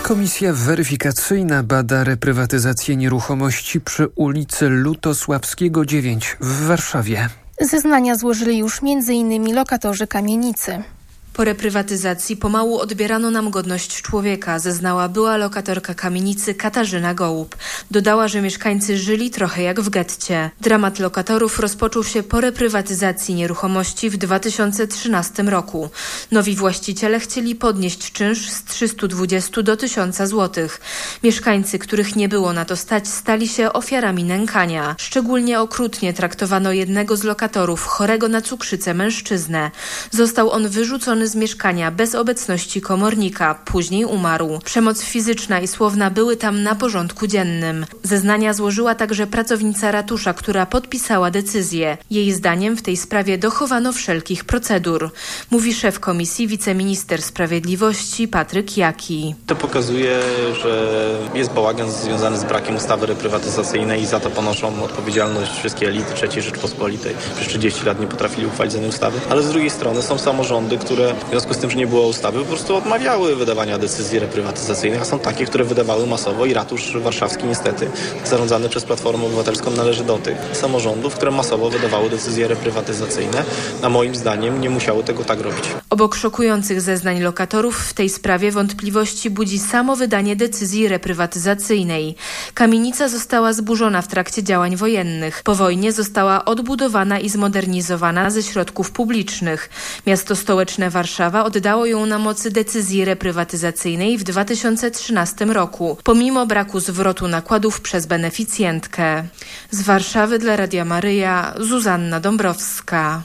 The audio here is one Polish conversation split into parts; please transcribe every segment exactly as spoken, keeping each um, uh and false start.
Komisja weryfikacyjna bada reprywatyzację nieruchomości przy ulicy Lutosławskiego dziewięć w Warszawie. Zeznania złożyli już między innymi lokatorzy kamienicy. Po reprywatyzacji pomału odbierano nam godność człowieka, zeznała była lokatorka kamienicy Katarzyna Gołub. Dodała, że mieszkańcy żyli trochę jak w getcie. Dramat lokatorów rozpoczął się po reprywatyzacji nieruchomości w dwa tysiące trzynastym roku. Nowi właściciele chcieli podnieść czynsz z trzystu dwudziestu do tysiąca złotych. Mieszkańcy, których nie było na to stać, stali się ofiarami nękania. Szczególnie okrutnie traktowano jednego z lokatorów, chorego na cukrzycę mężczyznę. Został on wyrzucony z mieszkania bez obecności komornika. Później umarł. Przemoc fizyczna i słowna były tam na porządku dziennym. Zeznania złożyła także pracownica ratusza, która podpisała decyzję. Jej zdaniem w tej sprawie dochowano wszelkich procedur. Mówi szef komisji, wiceminister sprawiedliwości Patryk Jaki. To pokazuje, że jest bałagan związany z brakiem ustawy reprywatyzacyjnej i za to ponoszą odpowiedzialność wszystkie elity trzeciej Rzeczpospolitej. Przez trzydzieści lat nie potrafili uchwalić żadnej ustawy, ale z drugiej strony są samorządy, które w związku z tym, że nie było ustawy, po prostu odmawiały wydawania decyzji reprywatyzacyjnych, a są takie, które wydawały masowo i ratusz warszawski niestety, zarządzany przez Platformę Obywatelską, należy do tych samorządów, które masowo wydawały decyzje reprywatyzacyjne, a moim zdaniem nie musiały tego tak robić. Obok szokujących zeznań lokatorów w tej sprawie wątpliwości budzi samo wydanie decyzji reprywatyzacyjnej. Kamienica została zburzona w trakcie działań wojennych. Po wojnie została odbudowana i zmodernizowana ze środków publicznych. Miasto stołeczne Warszawa oddało ją na mocy decyzji reprywatyzacyjnej w dwa tysiące trzynastym roku, pomimo braku zwrotu nakładów przez beneficjentkę. Z Warszawy dla Radia Maryja Zuzanna Dąbrowska.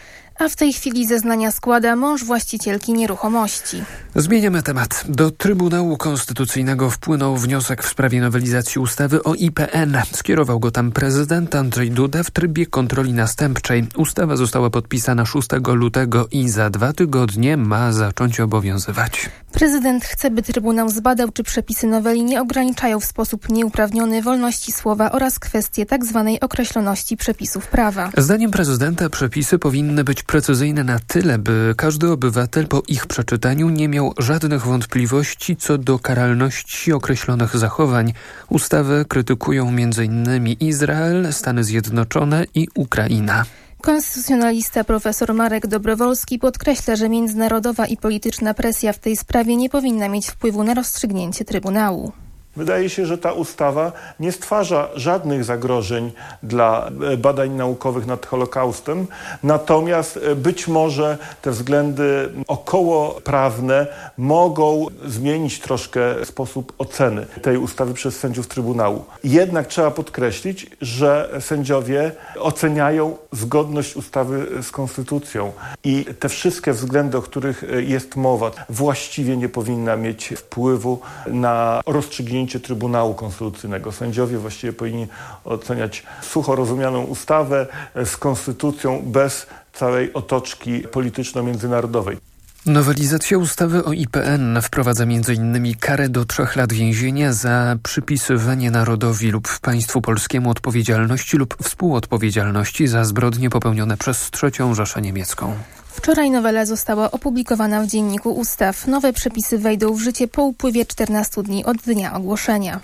A w tej chwili zeznania składa mąż właścicielki nieruchomości. Zmieniamy temat. Do Trybunału Konstytucyjnego wpłynął wniosek w sprawie nowelizacji ustawy o I P N. Skierował go tam prezydent Andrzej Duda w trybie kontroli następczej. Ustawa została podpisana szóstego lutego i za dwa tygodnie ma zacząć obowiązywać. Prezydent chce, by Trybunał zbadał, czy przepisy noweli nie ograniczają w sposób nieuprawniony wolności słowa oraz kwestie tzw. określoności przepisów prawa. Zdaniem prezydenta przepisy powinny być precyzyjne na tyle, by każdy obywatel po ich przeczytaniu nie miał żadnych wątpliwości co do karalności określonych zachowań. Ustawę krytykują między innymi Izrael, Stany Zjednoczone i Ukraina. Konstytucjonalista profesor Marek Dobrowolski podkreśla, że międzynarodowa i polityczna presja w tej sprawie nie powinna mieć wpływu na rozstrzygnięcie Trybunału. Wydaje się, że ta ustawa nie stwarza żadnych zagrożeń dla badań naukowych nad Holokaustem, natomiast być może te względy okołoprawne mogą zmienić troszkę sposób oceny tej ustawy przez sędziów Trybunału. Jednak trzeba podkreślić, że sędziowie oceniają zgodność ustawy z konstytucją i te wszystkie względy, o których jest mowa, właściwie nie powinna mieć wpływu na rozstrzygnięcie Trybunału Konstytucyjnego. Sędziowie właściwie powinni oceniać sucho rozumianą ustawę z konstytucją bez całej otoczki polityczno-międzynarodowej. Nowelizacja ustawy o I P N wprowadza między innymi karę do trzech lat więzienia za przypisywanie narodowi lub państwu polskiemu odpowiedzialności lub współodpowiedzialności za zbrodnie popełnione przez trzecią Rzeszę Niemiecką. Wczoraj nowela została opublikowana w Dzienniku Ustaw. Nowe przepisy wejdą w życie po upływie czternastu dni od dnia ogłoszenia.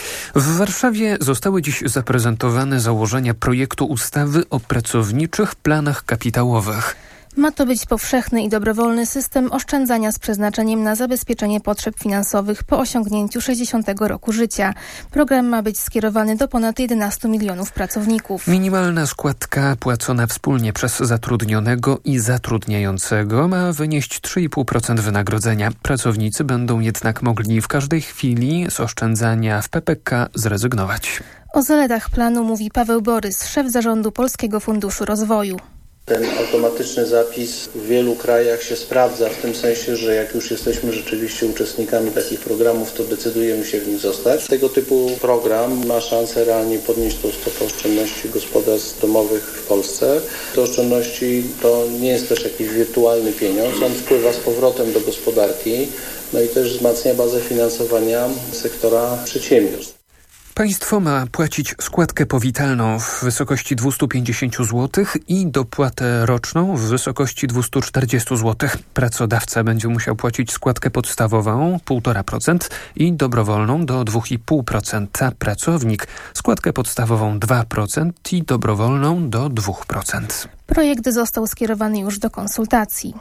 W Warszawie zostały dziś zaprezentowane założenia projektu ustawy o pracowniczych planach kapitałowych. Ma to być powszechny i dobrowolny system oszczędzania z przeznaczeniem na zabezpieczenie potrzeb finansowych po osiągnięciu sześćdziesiątego roku życia. Program ma być skierowany do ponad jedenastu milionów pracowników. Minimalna składka płacona wspólnie przez zatrudnionego i zatrudniającego ma wynieść trzy i pół procent wynagrodzenia. Pracownicy będą jednak mogli w każdej chwili z oszczędzania w P P K zrezygnować. O zaletach planu mówi Paweł Borys, szef zarządu Polskiego Funduszu Rozwoju. Ten automatyczny zapis w wielu krajach się sprawdza w tym sensie, że jak już jesteśmy rzeczywiście uczestnikami takich programów, to decydujemy się w nich zostać. Tego typu program ma szansę realnie podnieść tą stopę oszczędności gospodarstw domowych w Polsce. Te oszczędności to nie jest też jakiś wirtualny pieniądz, on wpływa z powrotem do gospodarki, no i też wzmacnia bazę finansowania sektora przedsiębiorstw. Państwo ma płacić składkę powitalną w wysokości dwieście pięćdziesiąt złotych i dopłatę roczną w wysokości dwieście czterdzieści złotych. Pracodawca będzie musiał płacić składkę podstawową półtora procent i dobrowolną do dwa i pół procent, a pracownik składkę podstawową dwa procent i dobrowolną do dwa procent. Projekt został skierowany już do konsultacji.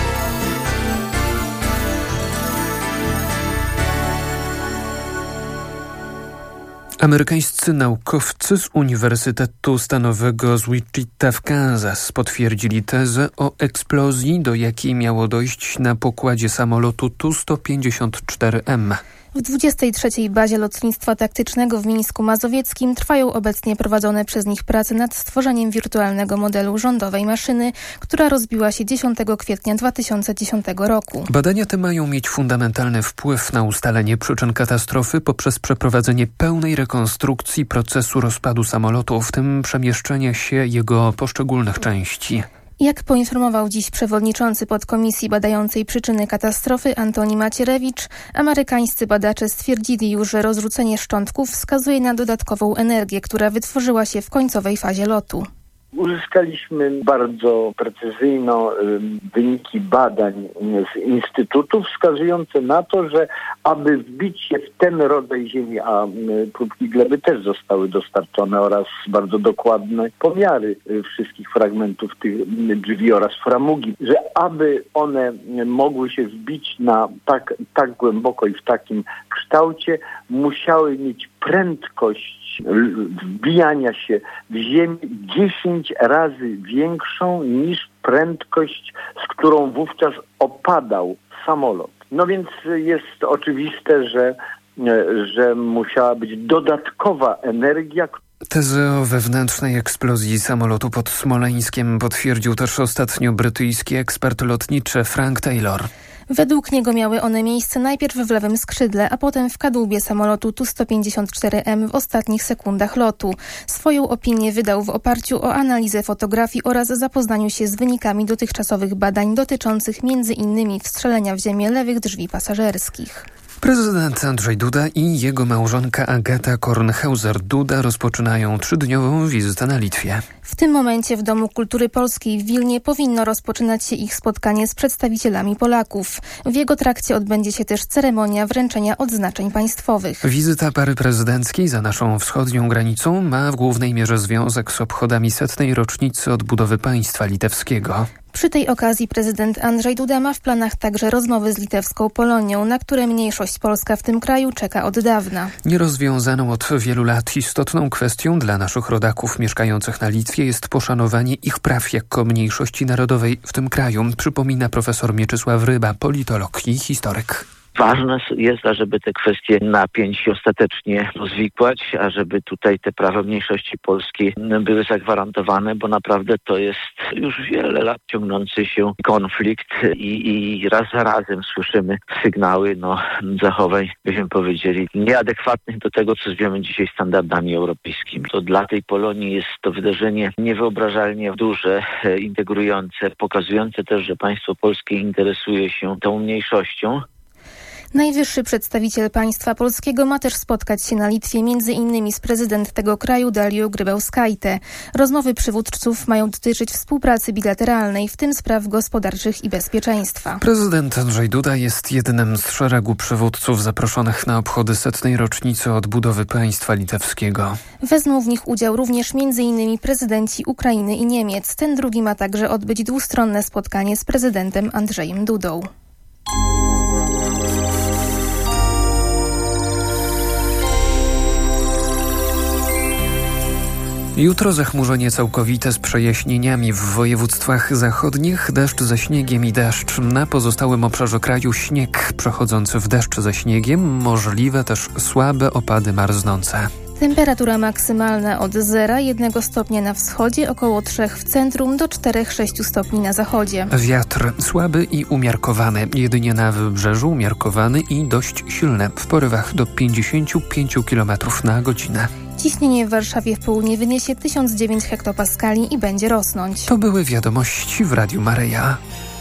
Amerykańscy naukowcy z Uniwersytetu Stanowego z Wichita w Kansas potwierdzili tezę o eksplozji, do jakiej miało dojść na pokładzie samolotu Tu sto pięćdziesiąt cztery M. W dwudziestej trzeciej bazie lotnictwa taktycznego w Mińsku Mazowieckim trwają obecnie prowadzone przez nich prace nad stworzeniem wirtualnego modelu rządowej maszyny, która rozbiła się dziesiątego kwietnia dwa tysiące dziesiątego roku. Badania te mają mieć fundamentalny wpływ na ustalenie przyczyn katastrofy poprzez przeprowadzenie pełnej rekonstrukcji procesu rozpadu samolotu, w tym przemieszczenia się jego poszczególnych części. Jak poinformował dziś przewodniczący podkomisji badającej przyczyny katastrofy Antoni Macierewicz, amerykańscy badacze stwierdzili już, że rozrzucenie szczątków wskazuje na dodatkową energię, która wytworzyła się w końcowej fazie lotu. Uzyskaliśmy bardzo precyzyjne wyniki badań z Instytutu wskazujące na to, że aby wbić się w ten rodzaj ziemi, a próbki gleby też zostały dostarczone oraz bardzo dokładne pomiary wszystkich fragmentów tych drzwi oraz framugi, że aby one mogły się wbić na tak, tak głęboko i w takim kształcie, musiały mieć prędkość wbijania się w ziemię dziesięć razy większą niż prędkość, z którą wówczas opadał samolot. No więc jest oczywiste, że, że musiała być dodatkowa energia. Tezę o wewnętrznej eksplozji samolotu pod Smoleńskiem potwierdził też ostatnio brytyjski ekspert lotniczy Frank Taylor. Według niego miały one miejsce najpierw w lewym skrzydle, a potem w kadłubie samolotu Tu sto pięćdziesiąt cztery M w ostatnich sekundach lotu. Swoją opinię wydał w oparciu o analizę fotografii oraz zapoznaniu się z wynikami dotychczasowych badań dotyczących między innymi wstrzelenia w ziemię lewych drzwi pasażerskich. Prezydent Andrzej Duda i jego małżonka Agata Kornhauser-Duda rozpoczynają trzydniową wizytę na Litwie. W tym momencie w Domu Kultury Polskiej w Wilnie powinno rozpoczynać się ich spotkanie z przedstawicielami Polaków. W jego trakcie odbędzie się też ceremonia wręczenia odznaczeń państwowych. Wizyta pary prezydenckiej za naszą wschodnią granicą ma w głównej mierze związek z obchodami setnej rocznicy odbudowy państwa litewskiego. Przy tej okazji prezydent Andrzej Duda ma w planach także rozmowy z litewską Polonią, na które mniejszość polska w tym kraju czeka od dawna. Nierozwiązaną od wielu lat istotną kwestią dla naszych rodaków mieszkających na Litwie jest poszanowanie ich praw jako mniejszości narodowej w tym kraju, przypomina profesor Mieczysław Ryba, politolog i historyk. Ważne jest, ażeby te kwestie napięć ostatecznie rozwikłać, ażeby tutaj te prawa mniejszości polskiej były zagwarantowane, bo naprawdę to jest już wiele lat ciągnący się konflikt i, i raz za razem słyszymy sygnały no, zachowań, byśmy powiedzieli, nieadekwatnych do tego, co zwiemy dzisiaj standardami europejskimi. To dla tej Polonii jest to wydarzenie niewyobrażalnie duże, integrujące, pokazujące też, że państwo polskie interesuje się tą mniejszością. Najwyższy przedstawiciel państwa polskiego ma też spotkać się na Litwie między innymi z prezydent tego kraju Dalią Grybauskaitę. Rozmowy przywódców mają dotyczyć współpracy bilateralnej, w tym spraw gospodarczych i bezpieczeństwa. Prezydent Andrzej Duda jest jednym z szeregu przywódców zaproszonych na obchody setnej rocznicy odbudowy państwa litewskiego. Wezmą w nich udział również między innymi prezydenci Ukrainy i Niemiec. Ten drugi ma także odbyć dwustronne spotkanie z prezydentem Andrzejem Dudą. Jutro zachmurzenie całkowite z przejaśnieniami w województwach zachodnich, deszcz ze śniegiem i deszcz. Na pozostałym obszarze kraju śnieg przechodzący w deszcz ze śniegiem, możliwe też słabe opady marznące. Temperatura maksymalna od zera jednego stopnia na wschodzie, około trzech w centrum do czterech sześciu stopni na zachodzie. Wiatr słaby i umiarkowany, jedynie na wybrzeżu umiarkowany i dość silny, w porywach do pięćdziesięciu pięciu kilometrów na godzinę. Ciśnienie w Warszawie w południe wyniesie tysiąc dziewięć hektopaskali i będzie rosnąć. To były wiadomości w Radiu Maryja.